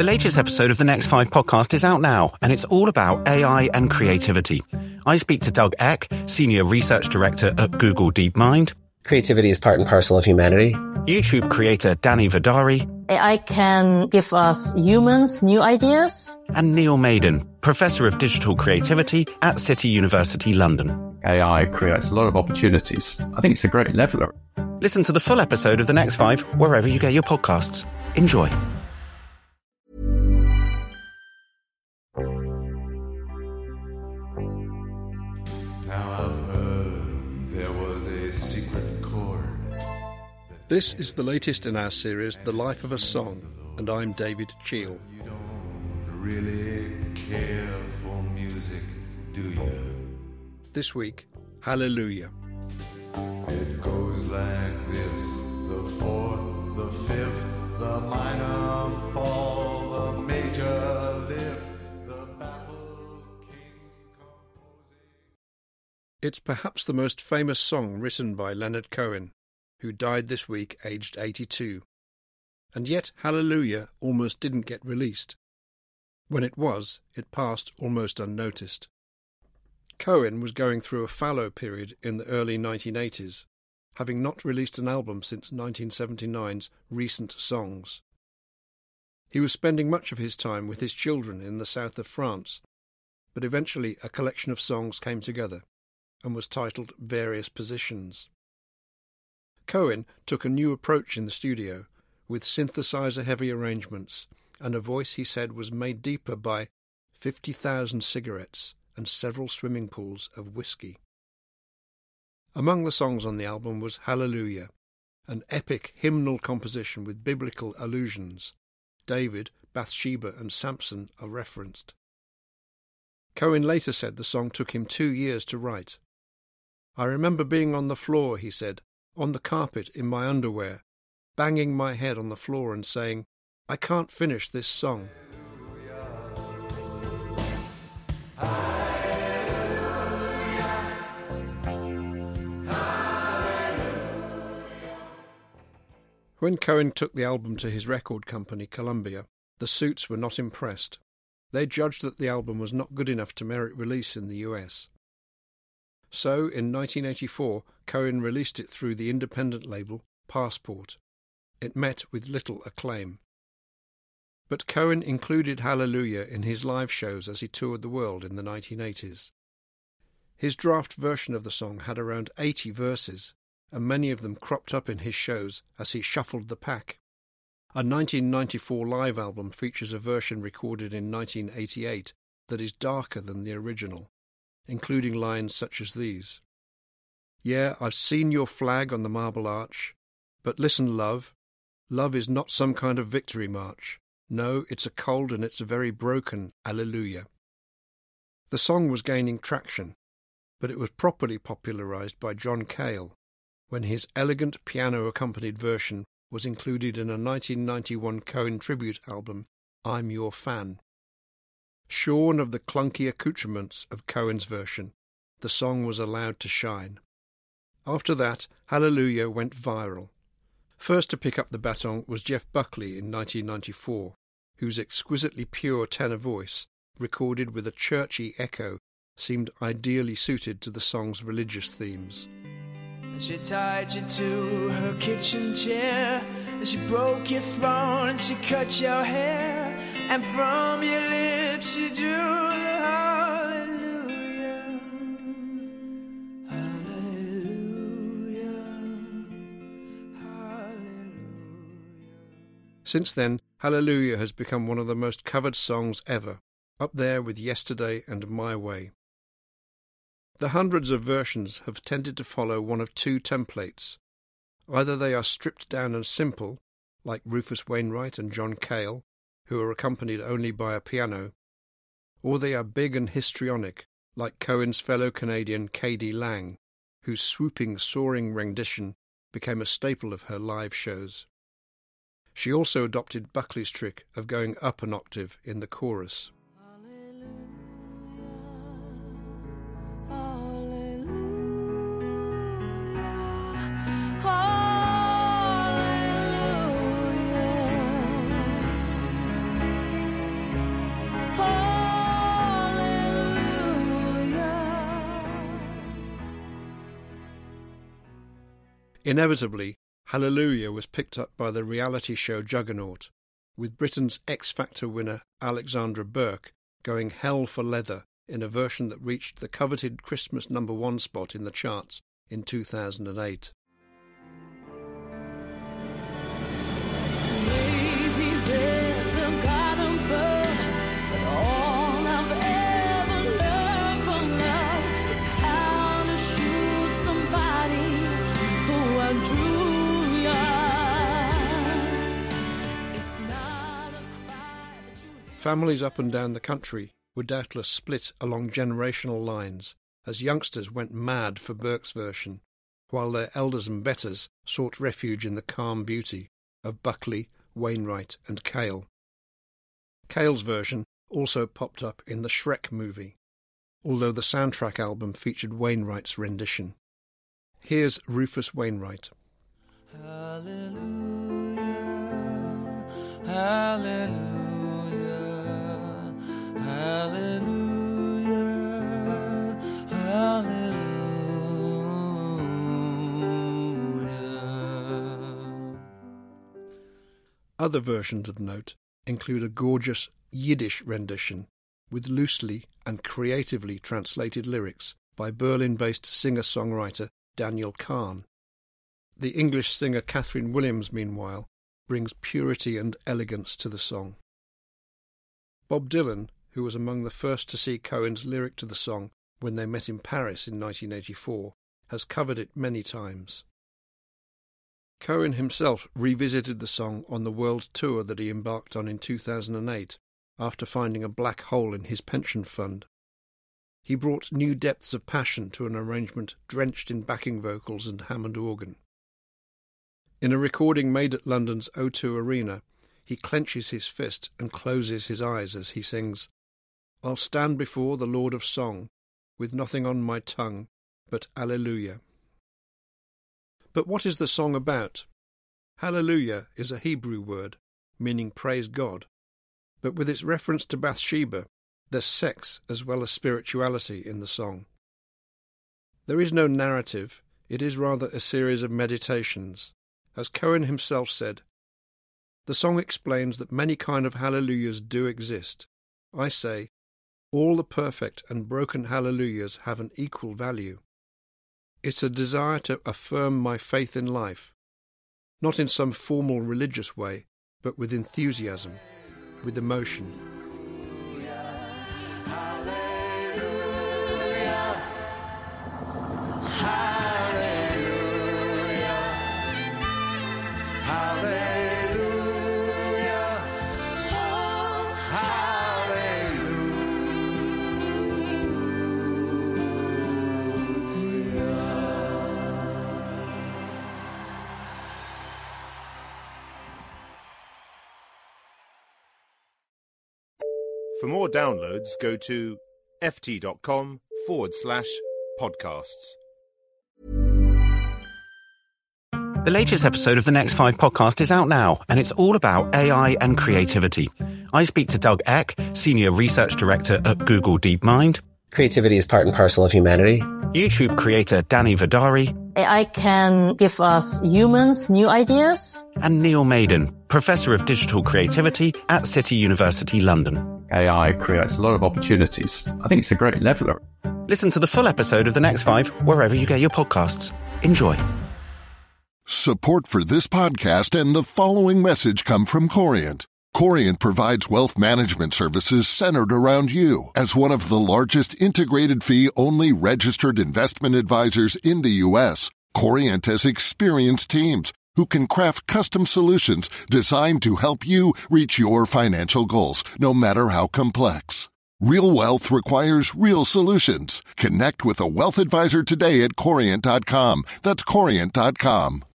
The latest episode of the Next 5 podcast is out now, and it's all about AI and creativity. I speak to Doug Eck, Senior Research Director at Google DeepMind. Creativity is part and parcel of humanity. YouTube creator Danny Vidari. AI can give us humans new ideas. And Neil Maiden, Professor of Digital Creativity at City University London. AI creates a lot of opportunities. I think it's a great leveler. Listen to the full episode of The Next 5 wherever you get your podcasts. Enjoy. Now I've heard there was a secret chord. This is the latest in our series, The Life of a Song, and I'm David Cheel. You don't really care for music, do you? This week, Hallelujah. It goes like this: the fourth, the fifth, the minor fall, the major lift, the baffled king composing. It's perhaps the most famous song written by Leonard Cohen, who died this week aged 82. And yet Hallelujah almost didn't get released. When it was, it passed almost unnoticed. Cohen was going through a fallow period in the early 1980s, having not released an album since 1979's Recent Songs. He was spending much of his time with his children in the south of France, but eventually a collection of songs came together and was titled Various Positions. Cohen took a new approach in the studio, with synthesizer-heavy arrangements and a voice he said was made deeper by 50,000 cigarettes and several swimming pools of whiskey. Among the songs on the album was Hallelujah, an epic hymnal composition with biblical allusions. David, Bathsheba and Samson are referenced. Cohen later said the song took him 2 years to write. "I remember being on the floor," he said, "on the carpet in my underwear, banging my head on the floor and saying, 'I can't finish this song.'" When Cohen took the album to his record company, Columbia, the suits were not impressed. They judged that the album was not good enough to merit release in the US. So, in 1984, Cohen released it through the independent label Passport. It met with little acclaim. But Cohen included Hallelujah in his live shows as he toured the world in the 1980s. His draft version of the song had around 80 verses, and many of them cropped up in his shows as he shuffled the pack. A 1994 live album features a version recorded in 1988 that is darker than the original, including lines such as these. "Yeah, I've seen your flag on the Marble Arch, but listen, love, love is not some kind of victory march. No, it's a cold and it's a very broken Alleluia." The song was gaining traction, but it was properly popularised by John Cale, when his elegant piano-accompanied version was included in a 1991 Cohen tribute album, I'm Your Fan. Shorn of the clunky accoutrements of Cohen's version, the song was allowed to shine. After that, Hallelujah went viral. First to pick up the baton was Jeff Buckley in 1994, whose exquisitely pure tenor voice, recorded with a churchy echo, seemed ideally suited to the song's religious themes. She tied you to her kitchen chair, and she broke your throne, and she cut your hair, and from your lips she drew the hallelujah, hallelujah, hallelujah. Since then, Hallelujah has become one of the most covered songs ever, up there with Yesterday and My Way. The hundreds of versions have tended to follow one of two templates. Either they are stripped down and simple, like Rufus Wainwright and John Cale, who are accompanied only by a piano, or they are big and histrionic, like Cohen's fellow Canadian K.D. Lang, whose swooping, soaring rendition became a staple of her live shows. She also adopted Buckley's trick of going up an octave in the chorus. Inevitably, Hallelujah was picked up by the reality show juggernaut, with Britain's X Factor winner Alexandra Burke going hell for leather in a version that reached the coveted Christmas #1 spot in the charts in 2008. Families up and down the country were doubtless split along generational lines as youngsters went mad for Burke's version, while their elders and betters sought refuge in the calm beauty of Buckley, Wainwright and Cale. Cale's version also popped up in the Shrek movie, although the soundtrack album featured Wainwright's rendition. Here's Rufus Wainwright. Hallelujah, hallelujah. Hallelujah, hallelujah. Other versions of note include a gorgeous Yiddish rendition with loosely and creatively translated lyrics by Berlin-based singer-songwriter Daniel Kahn. The English singer Catherine Williams, meanwhile, brings purity and elegance to the song. Bob Dylan, who was among the first to see Cohen's lyric to the song when they met in Paris in 1984, has covered it many times. Cohen himself revisited the song on the world tour that he embarked on in 2008 after finding a black hole in his pension fund. He brought new depths of passion to an arrangement drenched in backing vocals and Hammond organ. In a recording made at London's O2 Arena, he clenches his fist and closes his eyes as he sings, "I'll stand before the Lord of Song, with nothing on my tongue but Alleluia." But what is the song about? Hallelujah is a Hebrew word, meaning praise God, but with its reference to Bathsheba, there's sex as well as spirituality in the song. There is no narrative, it is rather a series of meditations. As Cohen himself said, "The song explains that many kind of hallelujahs do exist. I say, all the perfect and broken hallelujahs have an equal value. It's a desire to affirm my faith in life, not in some formal religious way, but with enthusiasm, with emotion." For more downloads, go to ft.com/podcasts. The latest episode of the Next 5 podcast is out now, and it's all about AI and creativity. I speak to Doug Eck, Senior Research Director at Google DeepMind. Creativity is part and parcel of humanity. YouTube creator Danny Vidari. AI can give us humans new ideas. And Neil Maiden, Professor of Digital Creativity at City University London. AI creates a lot of opportunities. I think it's a great leveler. Listen to the full episode of The Next 5 wherever you get your podcasts. Enjoy. Support for this podcast and the following message come from Corient. Corient provides wealth management services centered around you. As one of the largest integrated fee-only registered investment advisors in the U.S., Corient has experienced teams who can craft custom solutions designed to help you reach your financial goals, no matter how complex. Real wealth requires real solutions. Connect with a wealth advisor today at Corient.com. That's Corient.com.